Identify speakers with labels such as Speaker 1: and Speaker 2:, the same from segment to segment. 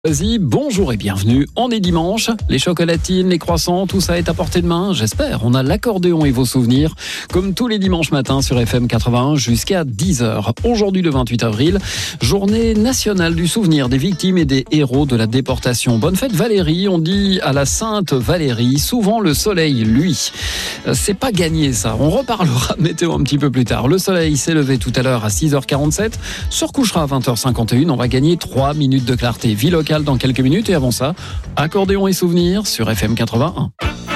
Speaker 1: Vas-y, bonjour et bienvenue. On est dimanche, les chocolatines, les croissants, tout ça est à portée de main, j'espère. On a l'accordéon et vos souvenirs, comme tous les dimanches matins sur FM 81 jusqu'à 10h. Aujourd'hui, le 28 avril, journée nationale du souvenir des victimes et des héros de la déportation. Bonne fête Valérie, on dit à la Sainte Valérie, souvent le soleil, lui. C'est pas gagné ça, on reparlera météo un petit peu plus tard. Le soleil s'est levé tout à l'heure à 6h47, se recouchera à 20h51, on va gagner 3 minutes de clarté. Vie locale dans quelques minutes et avant ça, accordéon et souvenirs sur FM 81.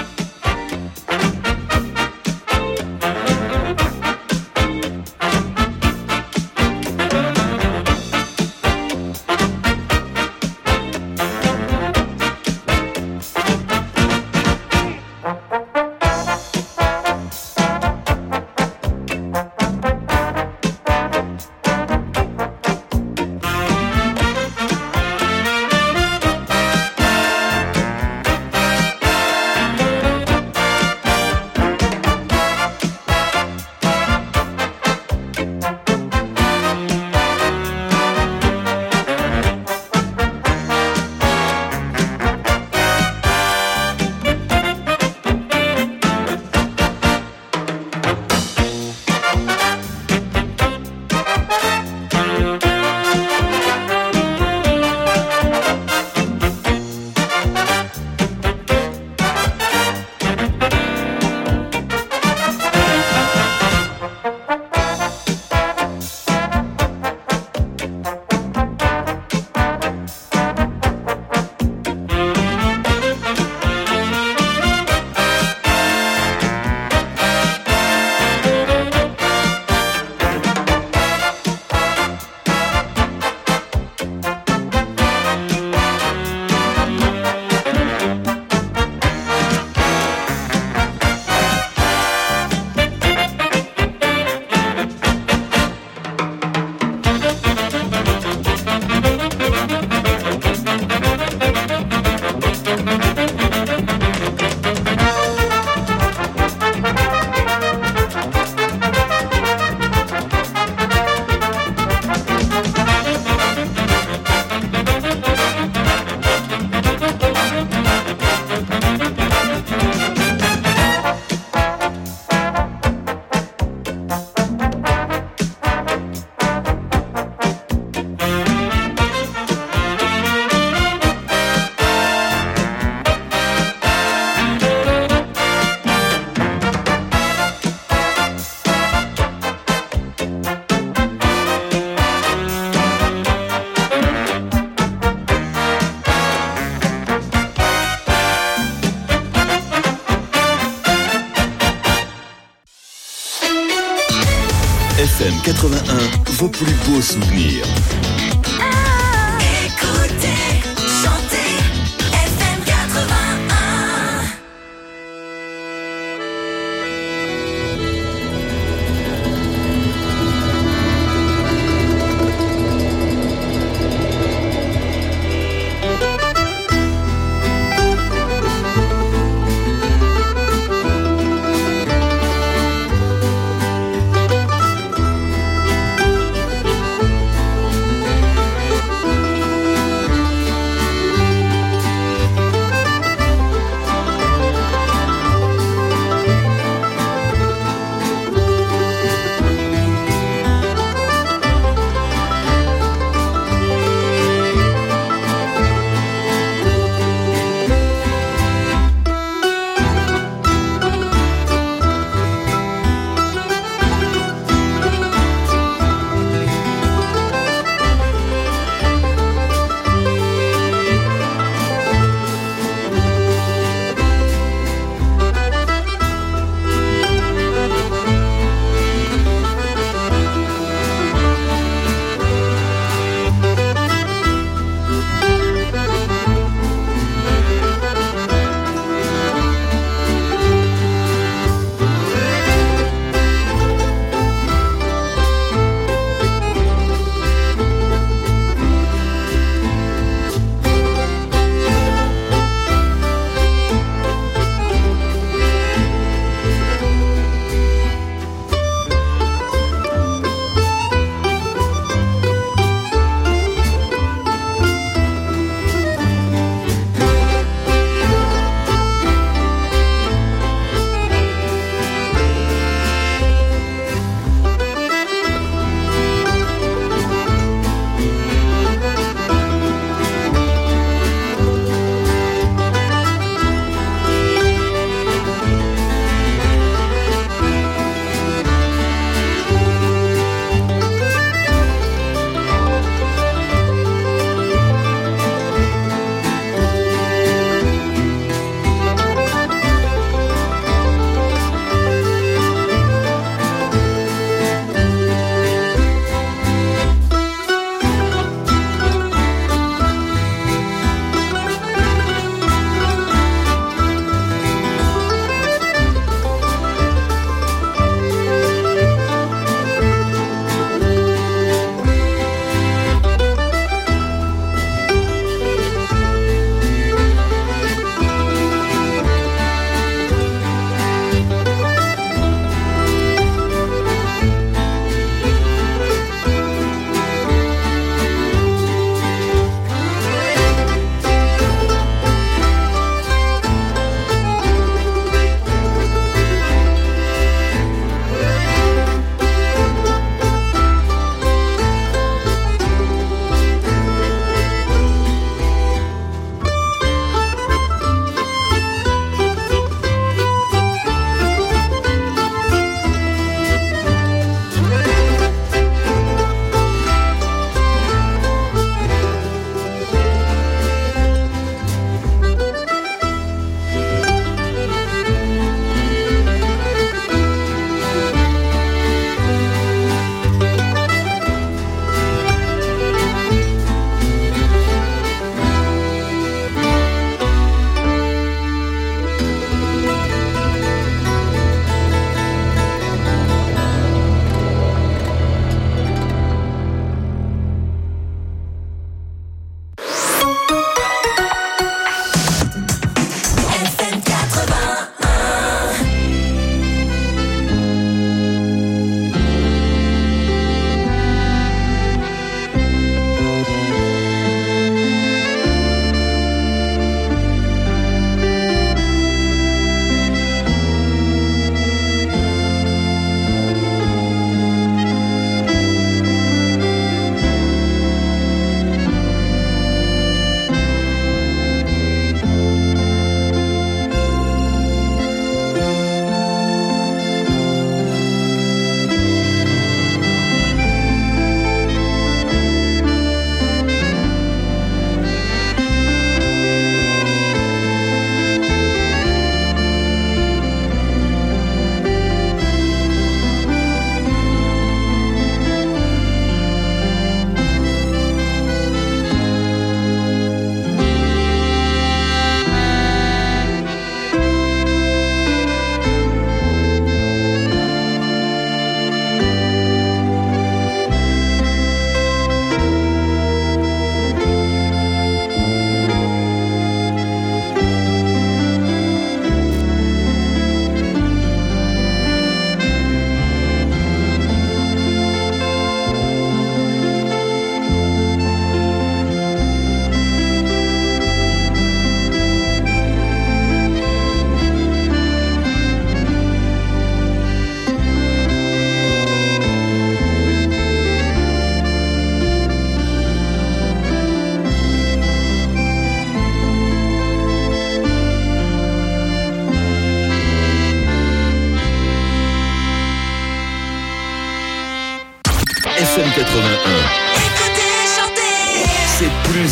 Speaker 2: FM 81, vos plus beaux souvenirs.
Speaker 3: Écoutez, chantez, FM 81.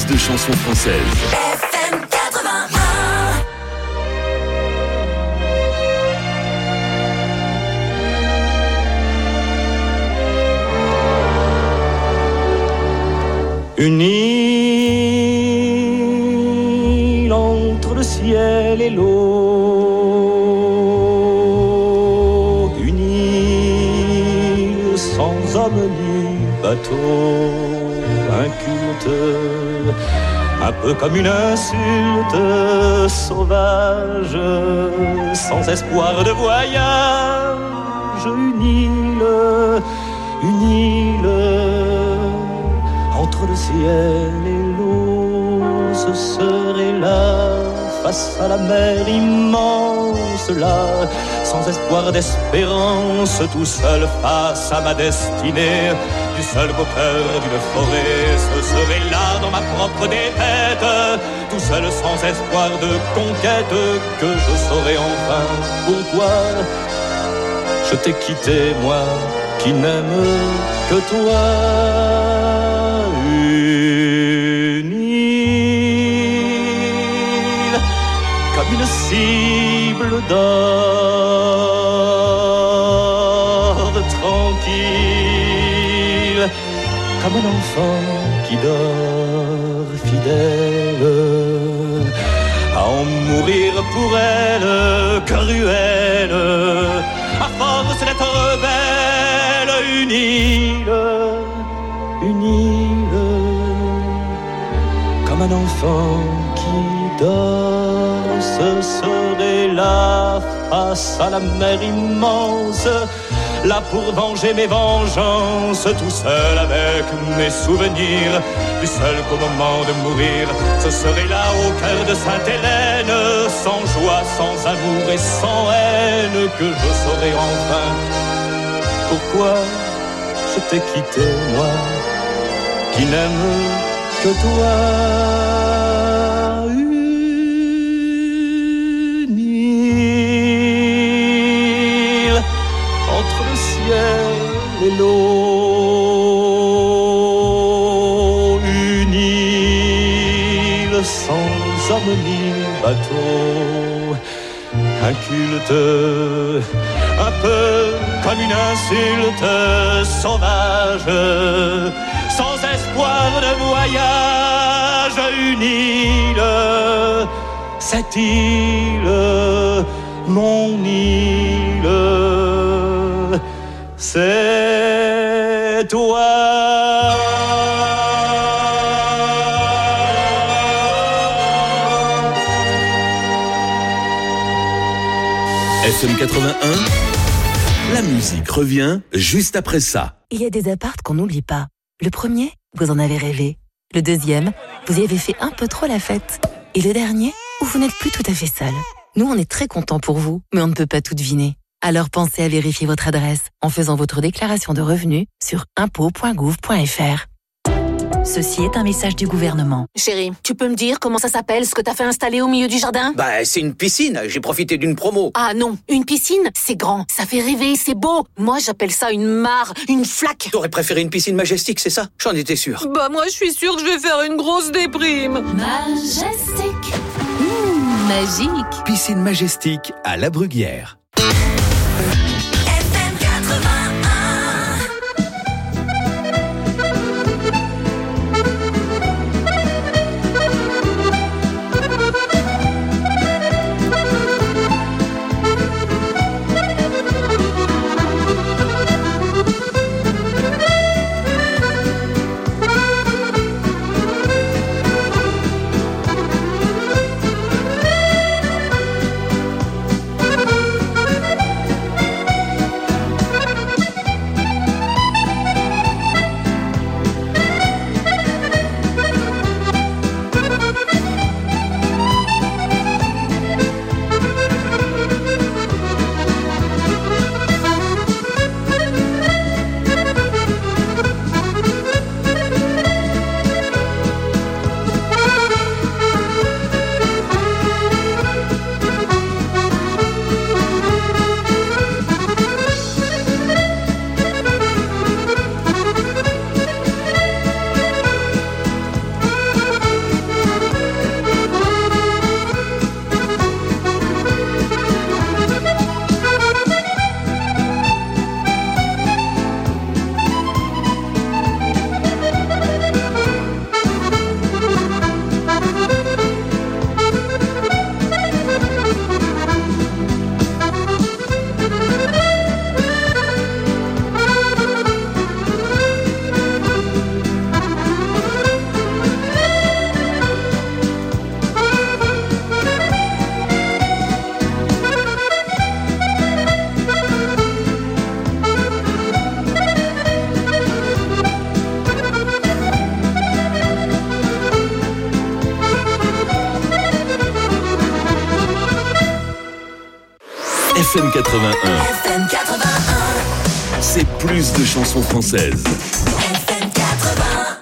Speaker 2: plus de chansons françaises.
Speaker 3: FM 81.
Speaker 4: Une île entre le ciel et l'eau, une île sans homme ni bateau, inculte, un peu comme une insulte sauvage, sans espoir de voyage, une île entre le ciel et l'eau, ce serait là, face à la mer immense, là, sans espoir d'espérance, tout seul face à ma destinée, du seul beau cœur d'une forêt, ce serait là, dans ma propre défaite, tout seul sans espoir de conquête, que je saurais enfin pourquoi je t'ai quitté, moi, qui n'aime que toi. Une île comme une cible d'or, tranquille comme un enfant qui dort fidèle, à en mourir pour elle, cruelle, à force d'être belle. Une île comme un enfant qui dort, ce serait là, face à la mer immense, là pour venger mes vengeances, tout seul avec mes souvenirs, plus seul qu'au moment de mourir, ce serait là au cœur de Sainte-Hélène, sans joie, sans amour et sans haine, que je saurais enfin pourquoi je t'ai quitté, moi, qui n'aime que toi. Une île entre le ciel et l'eau, une île sans homme ni bateau, inculte, un peu comme une insulte sauvage, sans espoir de voyage, une île, cette île, mon île, c'est toi.
Speaker 2: FM 81, la musique revient juste après ça.
Speaker 5: Il y a des apparts qu'on n'oublie pas. Le premier, vous en avez rêvé. Le deuxième, vous y avez fait un peu trop la fête. Et le dernier, où vous n'êtes plus tout à fait seul. Nous, on est très contents pour vous, mais on ne peut pas tout deviner. Alors pensez à vérifier votre adresse en faisant votre déclaration de revenus sur impôts.gouv.fr. Ceci est un message du gouvernement.
Speaker 6: Chérie, tu peux me dire comment ça s'appelle ce que t'as fait installer au milieu du jardin ?
Speaker 7: Bah, c'est une piscine. J'ai profité d'une promo.
Speaker 6: Ah non, une piscine, c'est grand, ça fait rêver, c'est beau. Moi, j'appelle ça une mare, une flaque.
Speaker 7: T'aurais préféré une piscine Majestic, c'est ça ? J'en étais sûr.
Speaker 6: Bah moi, je suis sûre que je vais faire une grosse déprime.
Speaker 3: Majestic.
Speaker 6: Magique.
Speaker 2: Piscine Majestic à La Bruguière.
Speaker 3: FM 81.
Speaker 2: FM 81.
Speaker 3: FM 81.
Speaker 2: C'est plus de chansons françaises.
Speaker 3: FM 81.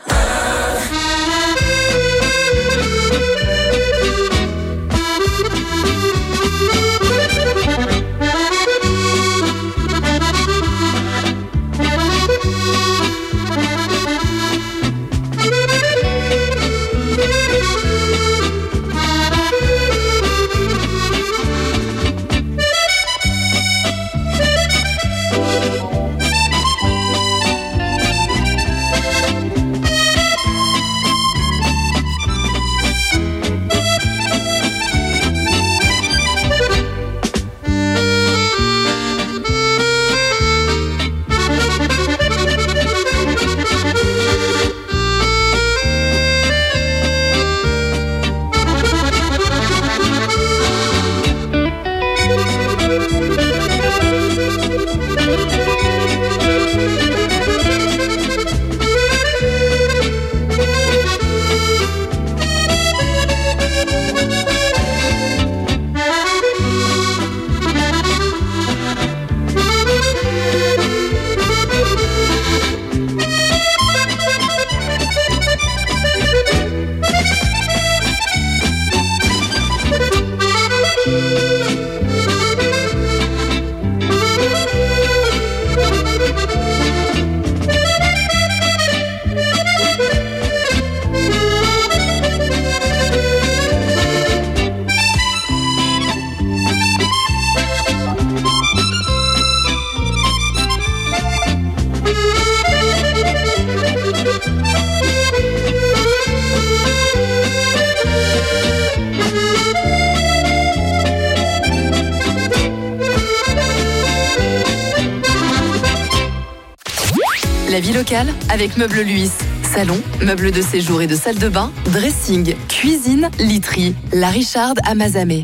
Speaker 5: La vie locale avec Meubles Luis. Salon, meubles de séjour et de salle de bain, dressing, cuisine, literie. La Richarde à Mazamet.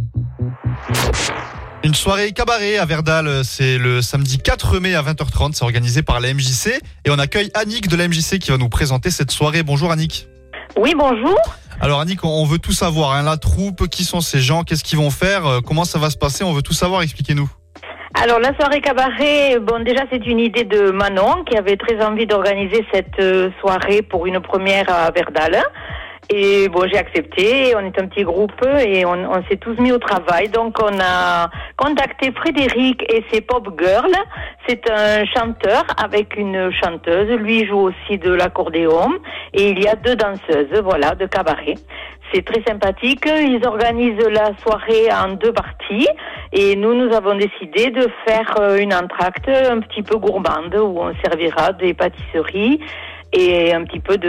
Speaker 8: Une soirée cabaret à Verdal, c'est le samedi 4 mai à 20h30, c'est organisé par la MJC et on accueille Annick de la MJC qui va nous présenter cette soirée. Bonjour Annick.
Speaker 9: Oui, bonjour.
Speaker 8: Alors Annick, on veut tout savoir, hein, la troupe, qui sont ces gens, qu'est-ce qu'ils vont faire, comment ça va se passer, on veut tout savoir, expliquez-nous.
Speaker 9: Alors la soirée cabaret, bon déjà c'est une idée de Manon qui avait très envie d'organiser cette soirée pour une première à Verdal. Et bon, j'ai accepté, on est un petit groupe et on s'est tous mis au travail. Donc on a contacté Frédéric et ses Pop Girls. C'est un chanteur avec une chanteuse. Lui joue aussi de l'accordéon. Et il y a 2 danseuses, voilà, de cabaret. C'est très sympathique. Ils organisent la soirée en 2 parties. Et nous avons décidé de faire une entracte un petit peu gourmande où on servira des pâtisseries et un petit peu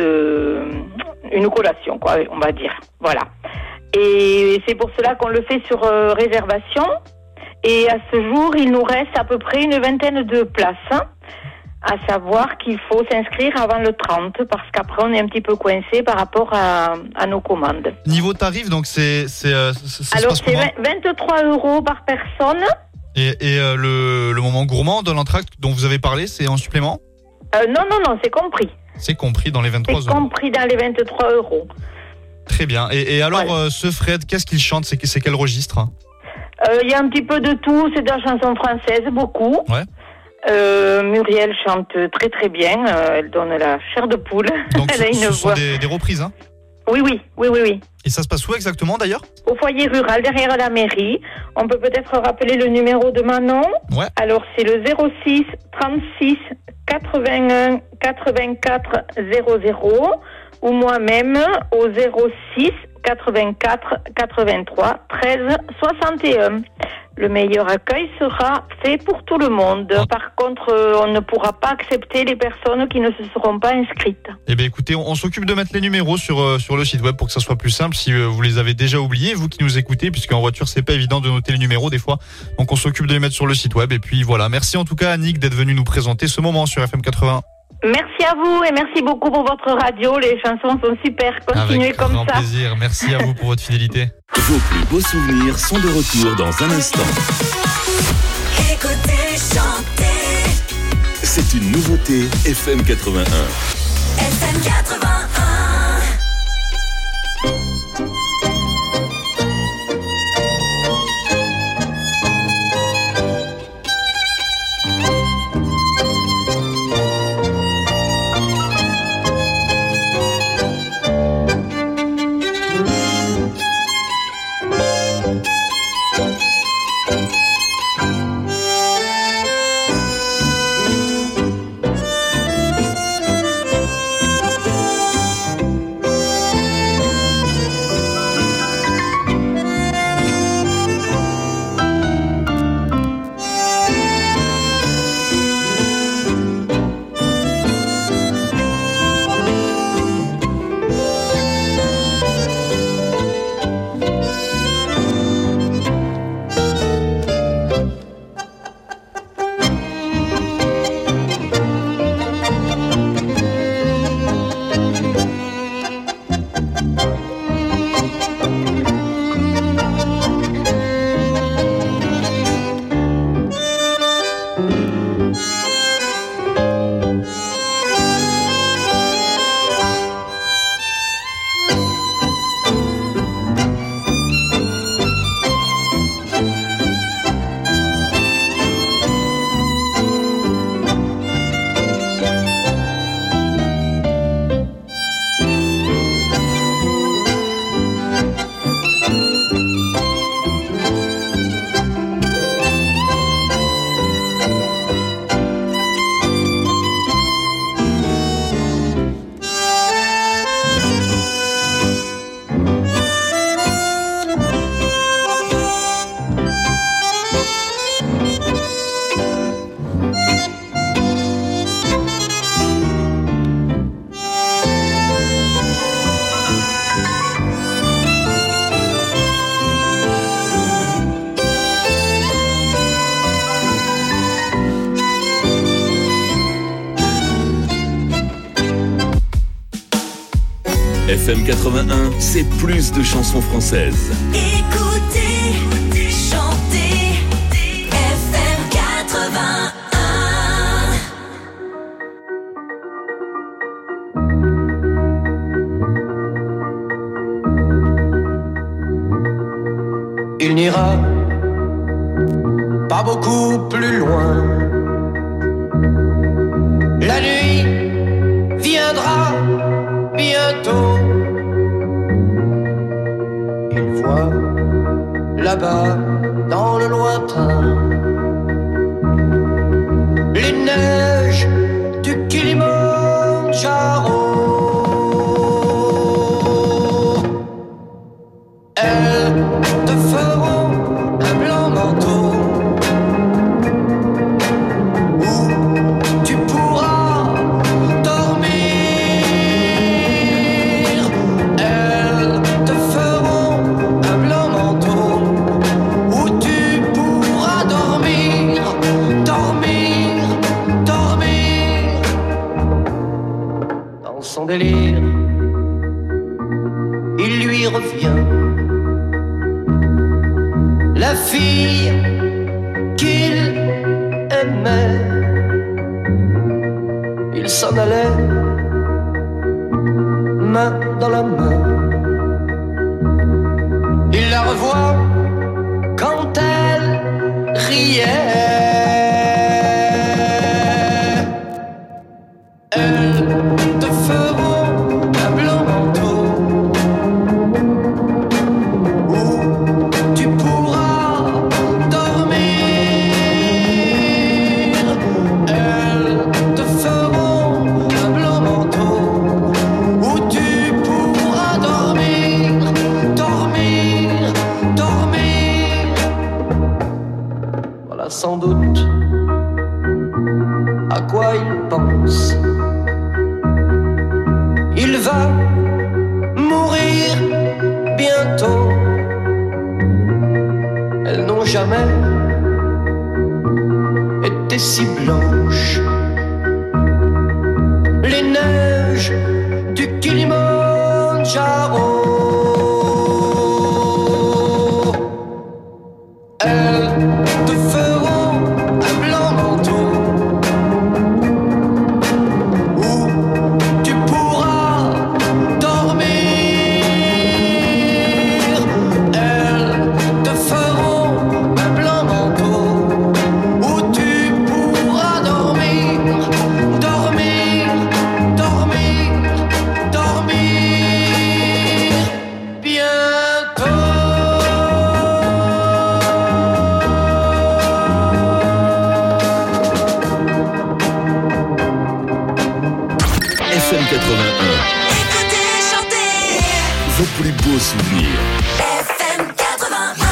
Speaker 9: une collation, quoi, on va dire. Voilà. Et c'est pour cela qu'on le fait sur réservation. Et à ce jour, il nous reste à peu près une 20aine de places. À savoir qu'il faut s'inscrire avant le 30 parce qu'après on est un petit peu coincé par rapport à nos commandes.
Speaker 8: Niveau tarif, donc ça
Speaker 9: alors
Speaker 8: se passe comment ?
Speaker 9: 23 € par personne.
Speaker 8: Et le moment gourmand de l'entracte dont vous avez parlé, c'est en supplément ?
Speaker 9: Non, c'est compris.
Speaker 8: C'est compris dans les 23 €.
Speaker 9: C'est compris dans les 23 €.
Speaker 8: Très bien. Et alors,
Speaker 9: voilà.
Speaker 8: Ce Fred, qu'est-ce qu'il chante ? C'est quel registre ?
Speaker 9: Il y a un petit peu de tout. C'est de la chanson française, beaucoup.
Speaker 8: Ouais.
Speaker 9: Muriel chante très très bien. Elle donne la chair de poule.
Speaker 8: Donc
Speaker 9: Elle a une
Speaker 8: ce sont
Speaker 9: voix.
Speaker 8: des reprises, hein ?
Speaker 9: Oui.
Speaker 8: Et ça se passe où exactement d'ailleurs ?
Speaker 9: Au foyer rural, derrière la mairie. On peut peut-être rappeler le numéro de Manon.
Speaker 8: Ouais.
Speaker 9: Alors, c'est le 06 36 81 84 00 ou moi-même au 06 84 83 13 61. Le meilleur accueil sera fait pour tout le monde. Par contre, on ne pourra pas accepter les personnes qui ne se seront pas inscrites.
Speaker 8: Eh bien écoutez, on s'occupe de mettre les numéros sur le site web pour que ça soit plus simple si vous les avez déjà oubliés, vous qui nous écoutez, puisqu'en voiture c'est pas évident de noter les numéros des fois. Donc on s'occupe de les mettre sur le site web et puis voilà. Merci en tout cas Annick d'être venue nous présenter ce moment sur FM 80.
Speaker 9: Merci à vous et merci beaucoup pour votre radio. Les chansons sont super. Continuez
Speaker 8: Avec
Speaker 9: comme
Speaker 8: grand
Speaker 9: ça.
Speaker 8: plaisir. Merci à vous pour votre fidélité.
Speaker 2: Vos plus beaux souvenirs sont de retour dans un instant.
Speaker 3: Écoutez, chantez.
Speaker 2: C'est une nouveauté FM 81.
Speaker 3: FM 81.
Speaker 2: FM 81, c'est plus de chansons françaises.
Speaker 3: Écoutez, chantez, FM 81.
Speaker 10: Il n'ira pas beaucoup plus loin. La nuit viendra bientôt. Il voit là-bas dans le lointain les neiges du Kilimandjaro. Elles te feront un blanc manteau où tu pourras dormir. Elles te feront un blanc manteau où tu pourras dormir, dormir, dormir. Dans son délire, il lui revient la fille qu'il aimait. Il s'en allait, main dans la main. Il la revoit quand elle riait. Elles te feront un blanc manteau où tu pourras dormir. Elles te feront un blanc manteau où tu pourras dormir, dormir, dormir. Voilà sans doute à quoi il pense. Il va mourir bientôt. Elles n'ont jamais été si blanches. Les neiges du Kilimandjaro. Elles te feront un blanc manteau où tu pourras dormir. Elles te feront un blanc manteau où tu pourras dormir, dormir, dormir, dormir bientôt.
Speaker 2: FM 81,
Speaker 3: Écoutez, chantez,
Speaker 2: vos plus beaux souvenirs.
Speaker 3: FM 81.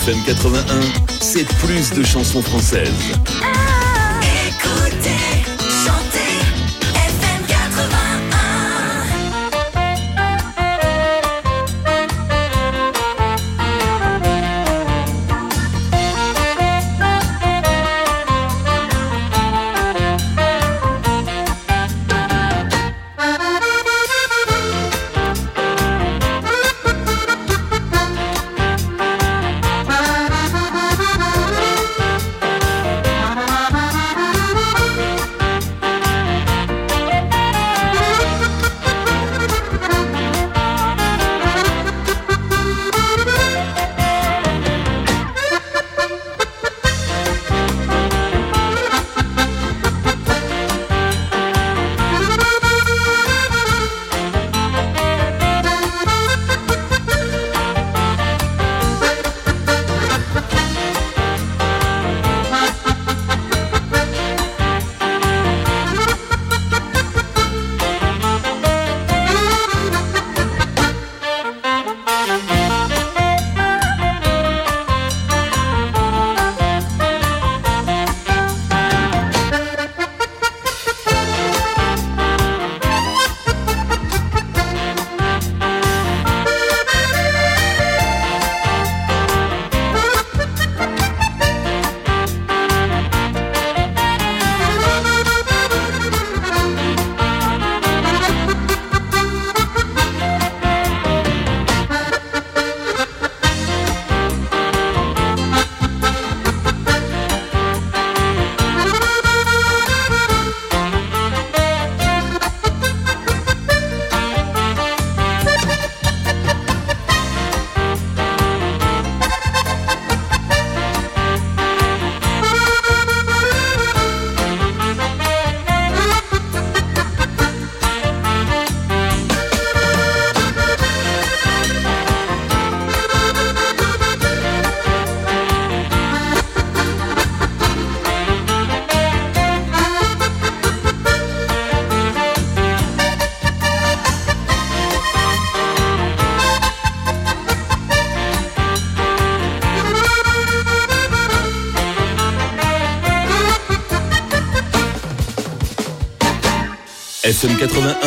Speaker 2: FM 81, c'est plus de chansons françaises.
Speaker 3: Écoutez, chantez, FM 81.
Speaker 2: FM 81,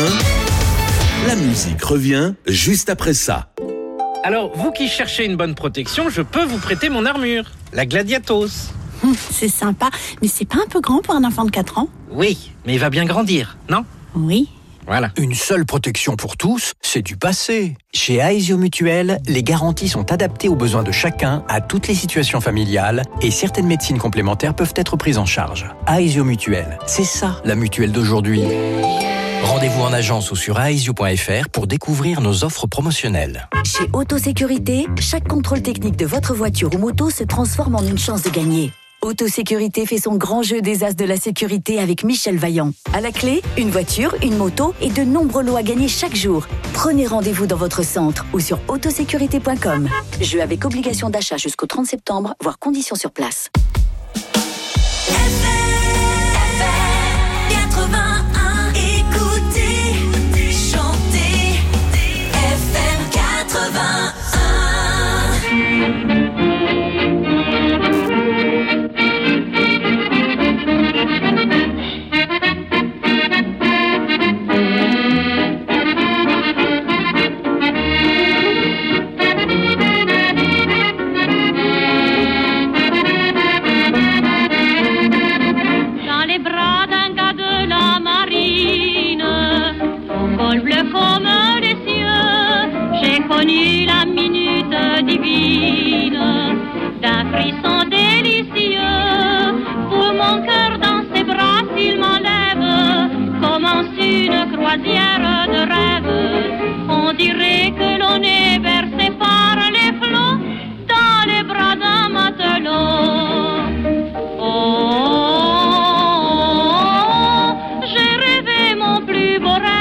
Speaker 2: la musique revient juste après ça.
Speaker 11: Alors, vous qui cherchez une bonne protection, je peux vous prêter mon armure, la Gladiatos.
Speaker 12: C'est sympa, mais c'est pas un peu grand pour un enfant de 4 ans?
Speaker 11: Oui, mais il va bien grandir, non?
Speaker 12: Oui.
Speaker 11: Voilà.
Speaker 13: Une seule protection pour tous, c'est du passé. Chez Aesio Mutuel, les garanties sont adaptées aux besoins de chacun, à toutes les situations familiales, et certaines médecines complémentaires peuvent être prises en charge. Aesio Mutuel, c'est ça la mutuelle d'aujourd'hui. Rendez-vous en agence ou sur aesio.fr pour découvrir nos offres promotionnelles.
Speaker 14: Chez Autosécurité, chaque contrôle technique de votre voiture ou moto se transforme en une chance de gagner. Autosécurité fait son grand jeu des as de la sécurité avec Michel Vaillant. À la clé, une voiture, une moto et de nombreux lots à gagner chaque jour. Prenez rendez-vous dans votre centre ou sur autosécurité.com. Jeu avec obligation d'achat jusqu'au 30 septembre, voire conditions sur place.
Speaker 3: FM 81, écoutez, chantez, FM 81.
Speaker 15: Bleu comme les cieux, j'ai connu la minute divine d'un frisson délicieux. Pour mon cœur dans ses bras, s'il m'enlève, commence une croisière de rêve. On dirait que l'on est bercé par les flots dans les bras d'un matelot. Oh, j'ai rêvé mon plus beau rêve.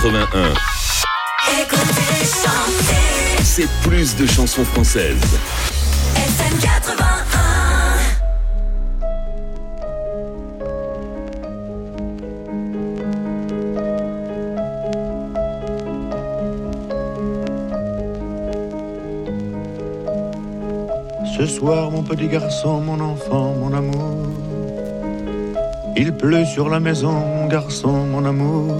Speaker 2: 81.
Speaker 3: Écoutez, chantez.
Speaker 2: C'est plus de chansons françaises.
Speaker 3: FM 81.
Speaker 16: Ce soir, mon petit garçon, mon enfant, mon amour, il pleut sur la maison, mon garçon, mon amour.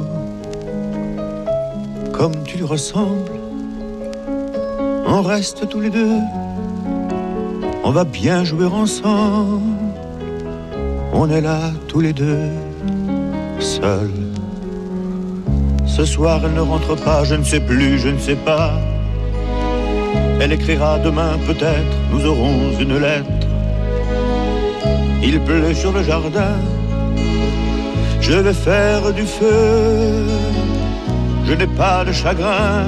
Speaker 16: Comme tu lui ressembles, on reste tous les deux, on va bien jouer ensemble. On est là tous les deux, seuls. Ce soir, elle ne rentre pas, je ne sais plus, je ne sais pas. Elle écrira demain peut-être, nous aurons une lettre. Il pleut sur le jardin, je vais faire du feu. Je n'ai pas de chagrin,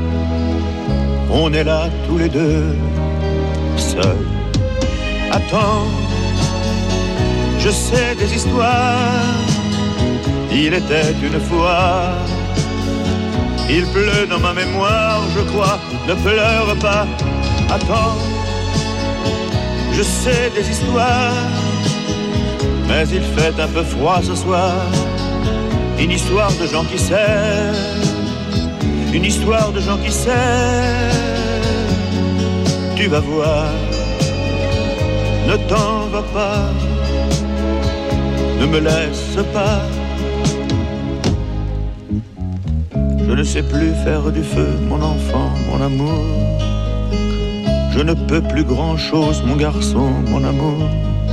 Speaker 16: on est là tous les deux, seuls. Attends, je sais des histoires, il était une fois. Il pleut dans ma mémoire, je crois, ne pleure pas. Attends, je sais des histoires, mais il fait un peu froid ce soir. Une histoire de gens qui s'aiment, une histoire de gens qui s'aiment. Tu vas voir, ne t'en va pas, ne me laisse pas. Je ne sais plus faire du feu, mon enfant, mon amour. Je ne peux plus grand-chose, mon garçon, mon amour.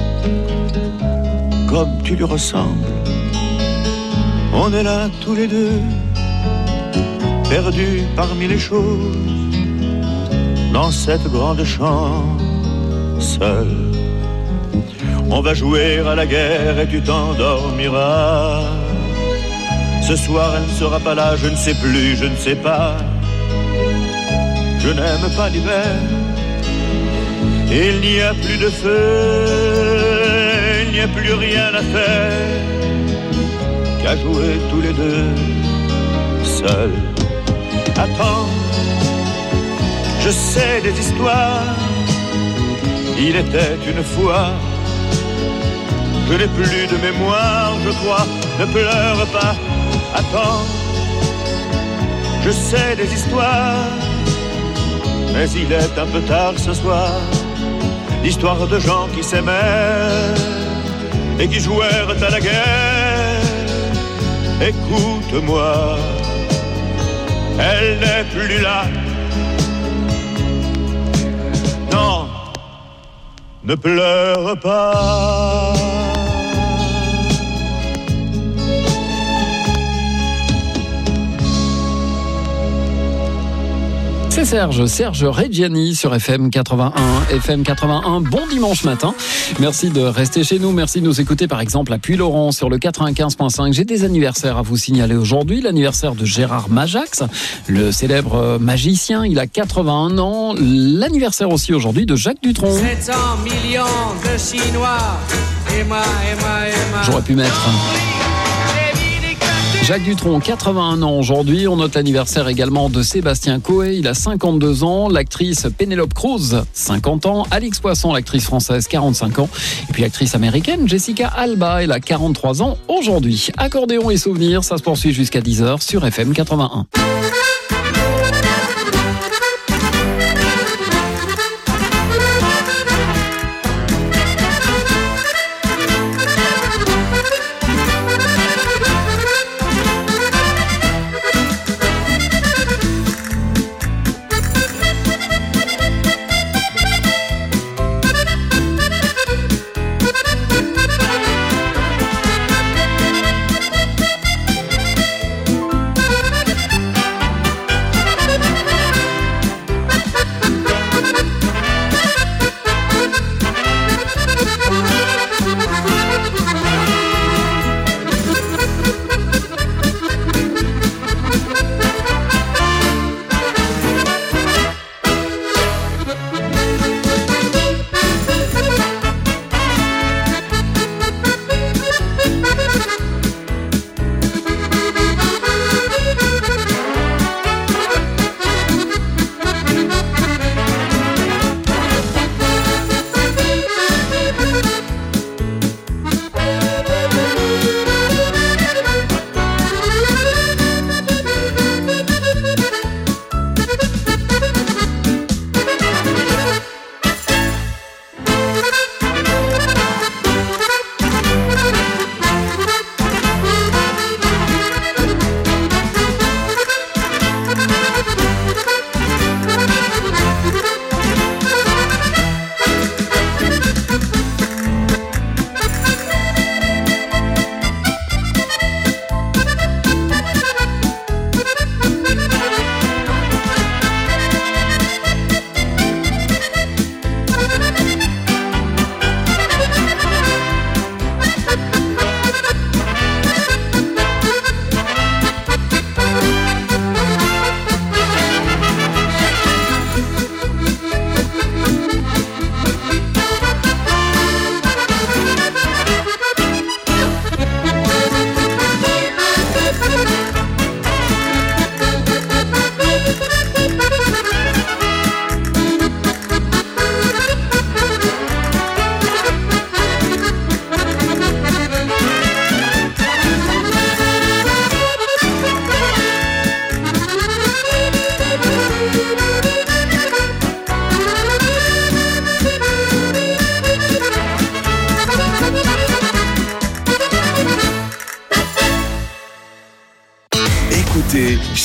Speaker 16: Comme tu lui ressembles, on est là tous les deux, perdus parmi les choses, dans cette grande chambre, seul. On va jouer à la guerre et tu t'endormiras. Ce soir elle ne sera pas là, je ne sais plus, je ne sais pas. Je n'aime pas l'hiver, il n'y a plus de feu, il n'y a plus rien à faire qu'à jouer tous les deux, seuls. Attends, je sais des histoires, il était une fois. Je n'ai plus de mémoire, je crois, ne pleure pas. Attends, je sais des histoires, mais il est un peu tard ce soir. L'histoire de gens qui s'aimaient et qui jouèrent à la guerre. Écoute-moi, elle n'est plus là. Non, ne pleure pas.
Speaker 1: C'est Serge Reggiani sur FM 81. FM 81, bon dimanche matin. Merci de rester chez nous. Merci de nous écouter par exemple à Puylaurens sur le 95.5. J'ai des anniversaires à vous signaler aujourd'hui. L'anniversaire de Gérard Majax, le célèbre magicien. Il a 81 ans. L'anniversaire aussi aujourd'hui de Jacques Dutronc.
Speaker 10: 700 millions de Chinois. Emma.
Speaker 1: J'aurais pu mettre... Jacques Dutronc, 81 ans aujourd'hui. On note l'anniversaire également de Sébastien Coé, il a 52 ans. L'actrice Pénélope Cruz, 50 ans. Alix Poisson, l'actrice française, 45 ans. Et puis l'actrice américaine Jessica Alba, elle a 43 ans aujourd'hui. Accordéon et souvenirs, ça se poursuit jusqu'à 10h sur FM 81.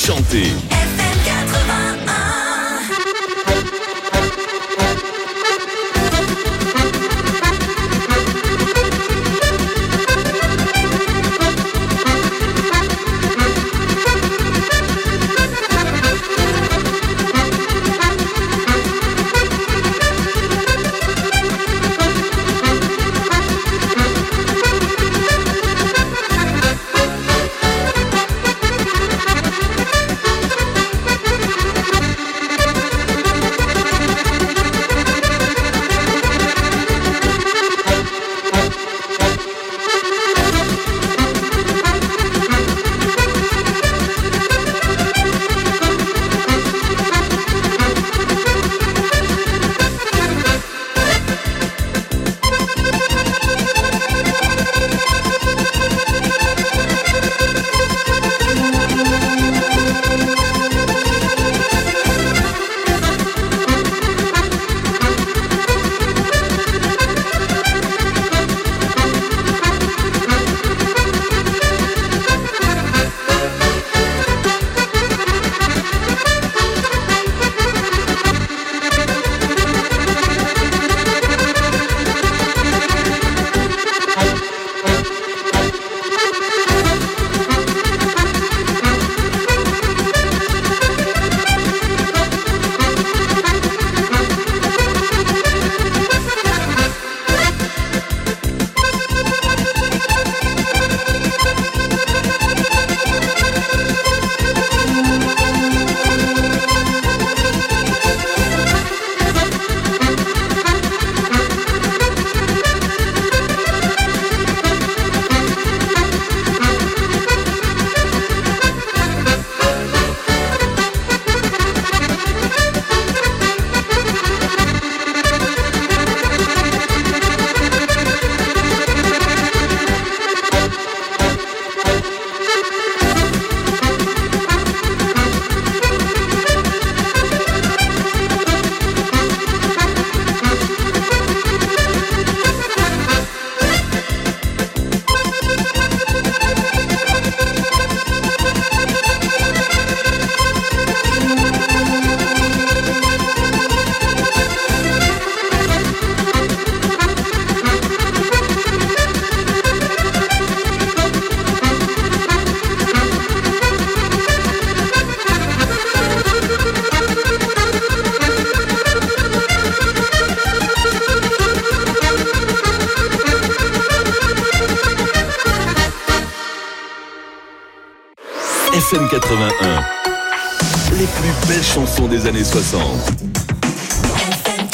Speaker 2: chanter.
Speaker 3: FM 81.
Speaker 2: FM 81. Les plus belles chansons des années 60.
Speaker 3: FM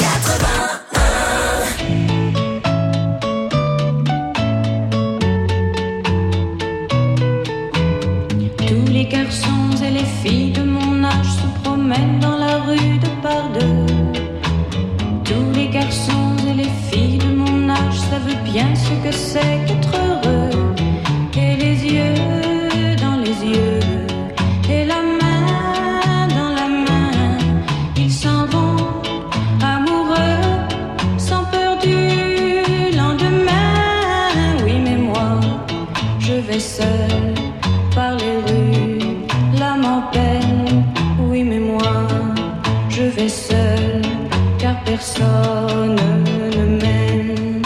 Speaker 3: 81.
Speaker 15: Tous les garçons et les filles de mon âge se promènent dans la rue de par deux. Tous les garçons et les filles de mon âge savent bien ce que c'est qu'être heureux. Et les yeux dans les yeux, et la main dans la main, ils s'en vont amoureux, sans peur du lendemain. Oui, mais moi, je vais seul par les rues, l'âme en peine. Oui, mais moi, je vais seul, car personne ne m'aime.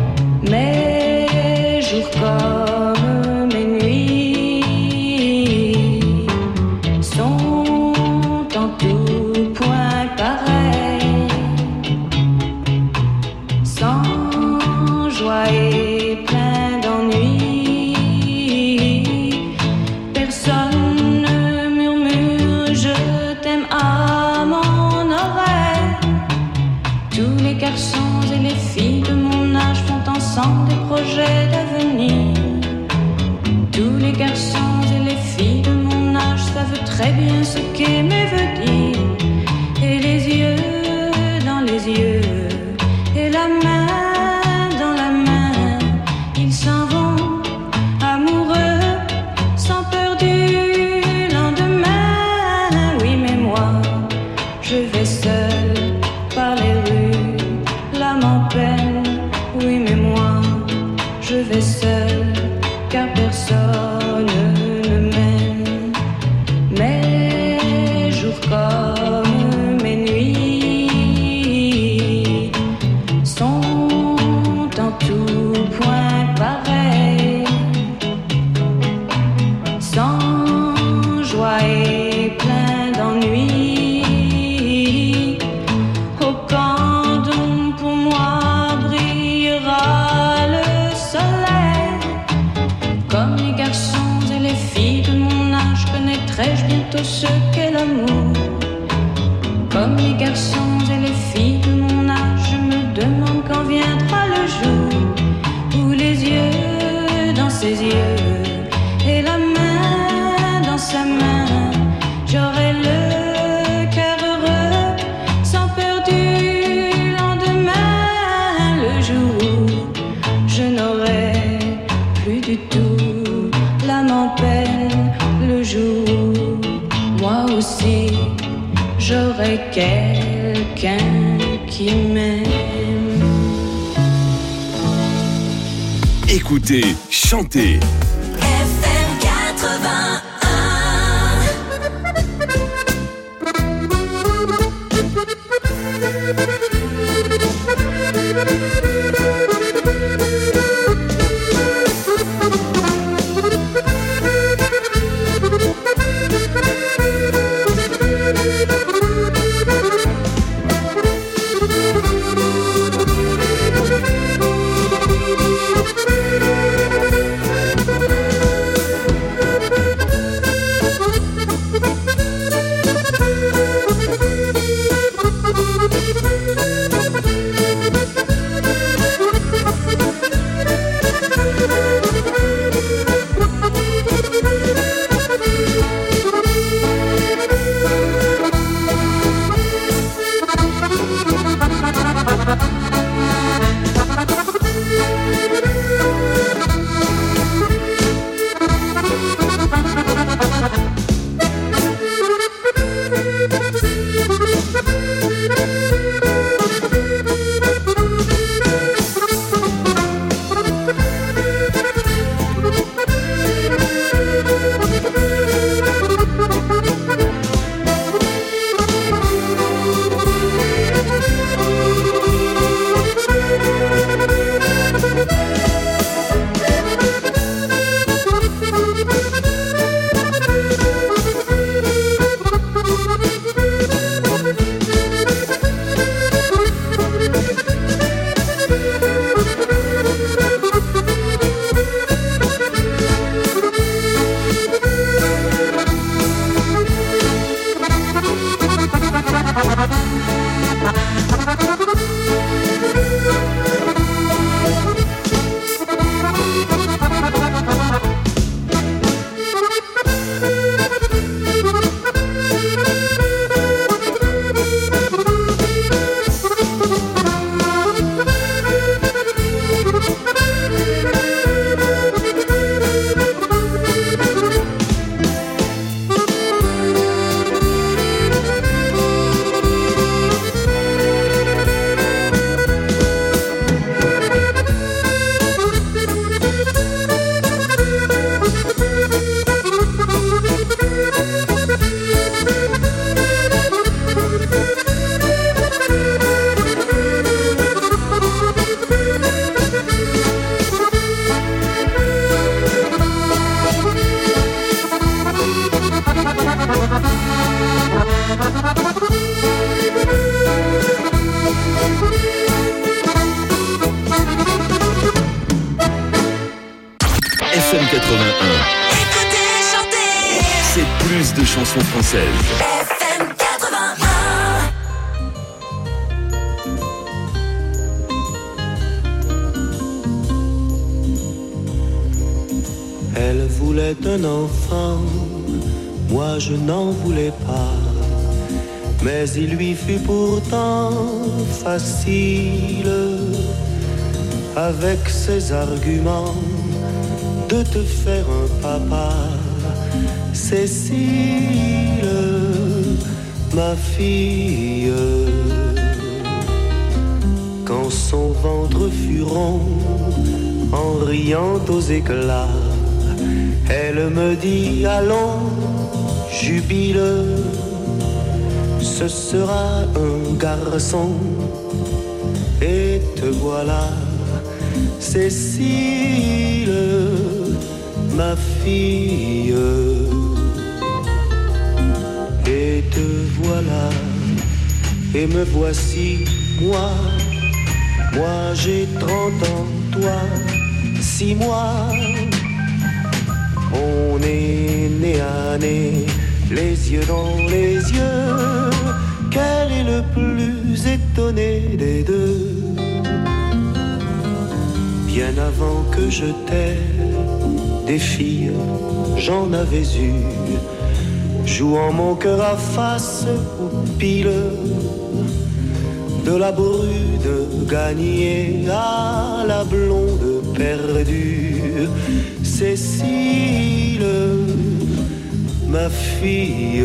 Speaker 15: Mes jours comme mes nuits sont en tout point pareils, sans joie et plein d'ennui. Personne ne murmure je t'aime à mon oreille. Tous les garçons et les filles de mon âge font ensemble des projets d'avenir. Tous les garçons et les filles de mon âge savent très bien ce qu'aimer veut dire. Et les yeux dans les yeux, et la main dans la main, ils s'en vont amoureux, sans peur du lendemain. Oui, mais moi, je vais seul par les rues, l'âme en peine. Oui, mais moi, je vais seul, car personne ne m'aime. Mais
Speaker 17: d'amour. Comme les garçons et les filles de mon âge, je me demande quand viendra le jour où les yeux dans ses yeux et la main dans sa main, j'aurai le cœur heureux sans peur du lendemain. Le jour où je n'aurai plus du tout l'âme en peine, le jour où moi aussi j'aurai quelqu'un qui m'aime.
Speaker 2: Écoutez, chantez.
Speaker 3: FM 81.
Speaker 2: FM 81.
Speaker 3: Écoutez, chantez.
Speaker 2: C'est plus de chansons françaises.
Speaker 3: FM 81.
Speaker 18: Elle voulait un enfant, moi je n'en voulais pas. Mais il lui fut pourtant facile, avec ses arguments, de te faire un papa. Cécile, ma fille, quand son ventre fut rond, en riant aux éclats, elle me dit allons, jubile, ce sera un garçon. Et te voilà, Cécile, ma fille. Et te voilà, et me voici, moi j'ai 30 ans, toi 6 mois. On est né à nez, les yeux dans les yeux. Quel est le plus étonné des deux? Bien avant que je t'aie, des filles, j'en avais eu, jouant mon cœur à face aux piles, de la brune gagnée à la blonde perdue. Cécile, ma fille.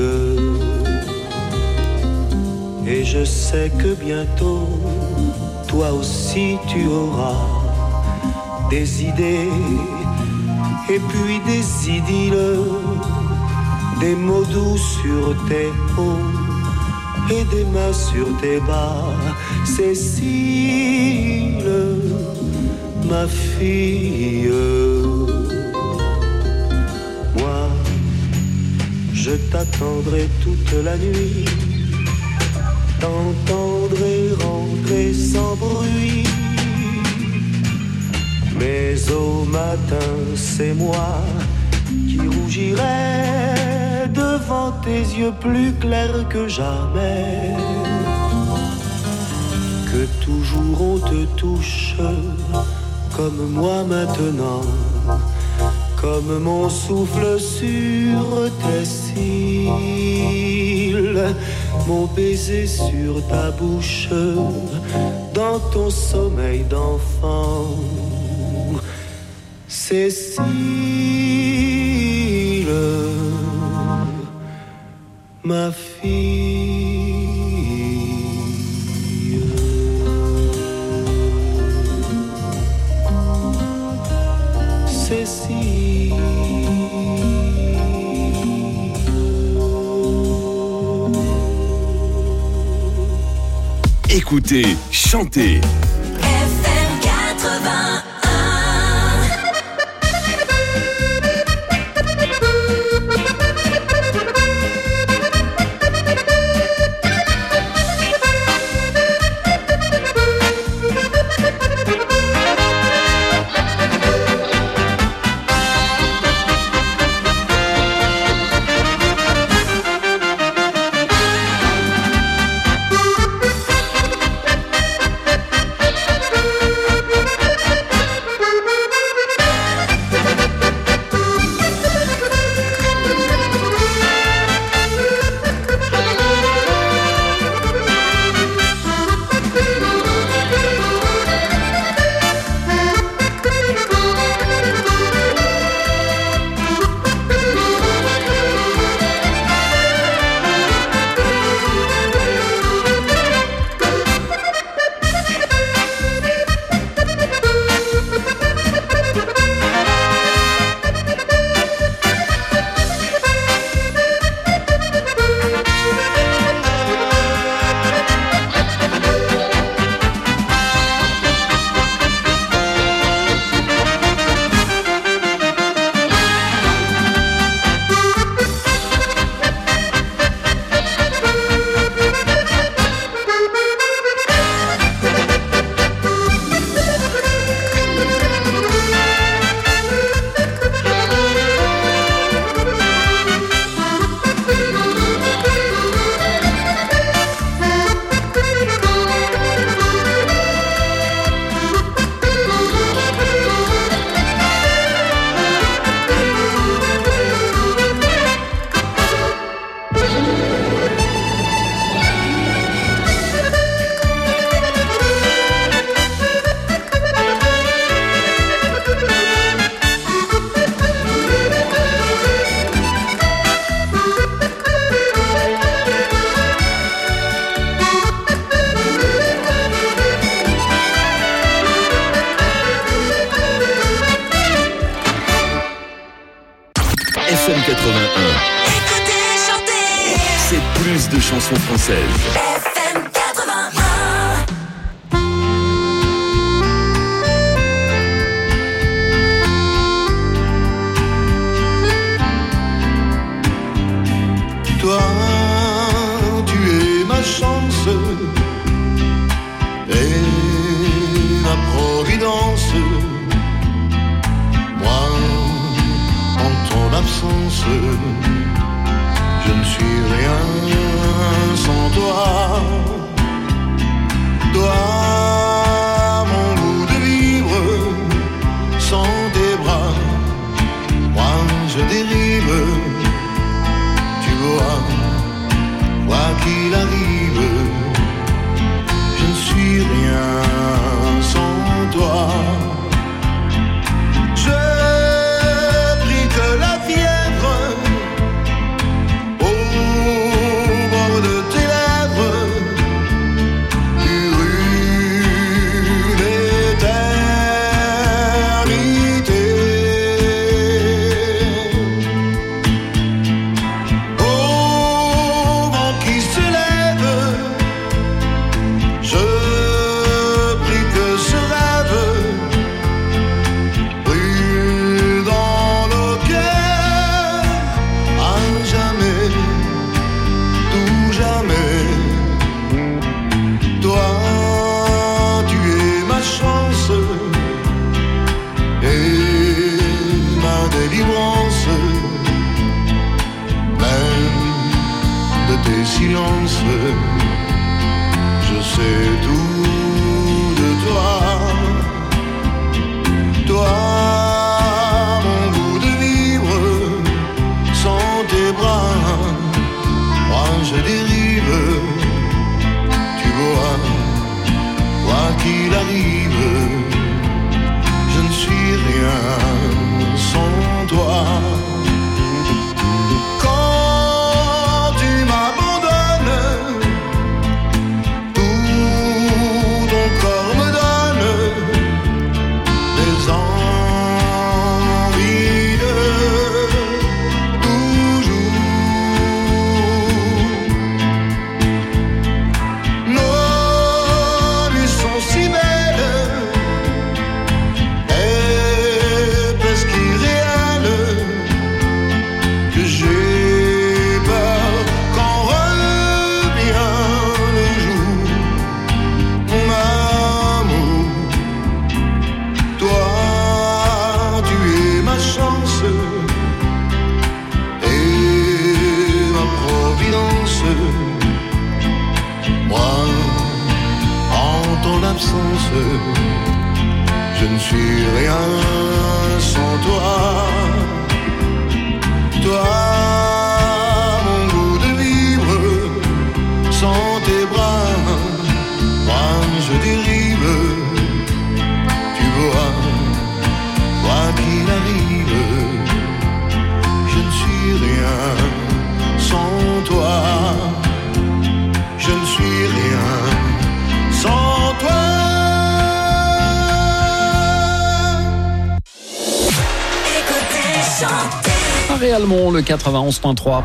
Speaker 18: Et je sais que bientôt, toi aussi tu auras des idées et puis des idylles, des mots doux sur tes hauts et des mains sur tes bas. Cécile, ma fille. Moi, je t'attendrai toute la nuit, t'entendrai rentrer sans bruit. Mais au matin, c'est moi qui rougirai devant tes yeux plus clairs que jamais. Que toujours on te touche comme moi maintenant, comme mon souffle sur tes cils, mon baiser sur ta bouche, dans ton sommeil d'enfant. Cécile, ma fille. Cécile.
Speaker 2: Écoutez, chantez.
Speaker 3: FM 81.
Speaker 2: FM 81.
Speaker 3: Écoutez, chantez.
Speaker 2: C'est plus de chansons françaises.
Speaker 3: FM 81.
Speaker 18: Toi, tu es ma chance et ma providence. Moi, en ton absence, je qu'il arrive, je ne suis rien sans toi. Je prie que la fièvre au bord de tes lèvres dure une éternité. Au vent qui se lève, je prie que ce rêve brûle dans nos cœurs à jamais, tout jamais. Toi, tu es ma chance et ma délivrance, même de tes silences, je sais tout de toi. Toi, mon goût de vivre, sans tes bras, moi je dérive. Tu vois, quoi qu'il arrive, je ne suis rien sans toi. Quand tu m'abandonnes, tout ton corps me donne des envies de toujours. Nos nuits sont si belles et presque irréelles que j'ai peur quand revient le jour. Mon amour, toi, tu es ma chance et ma providence. Moi, en ton absence, je ne suis rien sans toi. Toi, mon goût de vivre, sans tes bras, moi je dérive. Tu vois, quoi qu'il arrive, je ne suis rien sans toi. Je ne suis rien sans toi.
Speaker 3: Écoutez, chantez.
Speaker 1: Marie Almond, le 91.3.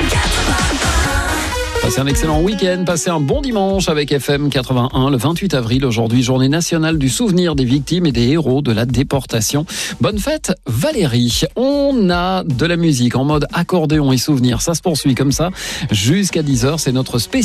Speaker 1: Passez un excellent week-end, passez un bon dimanche avec FM 81, le 28 avril, aujourd'hui, journée nationale du souvenir des victimes et des héros de la déportation. Bonne fête Valérie. On a de la musique en mode accordéon et souvenir, ça se poursuit comme ça jusqu'à 10h, c'est notre spécial.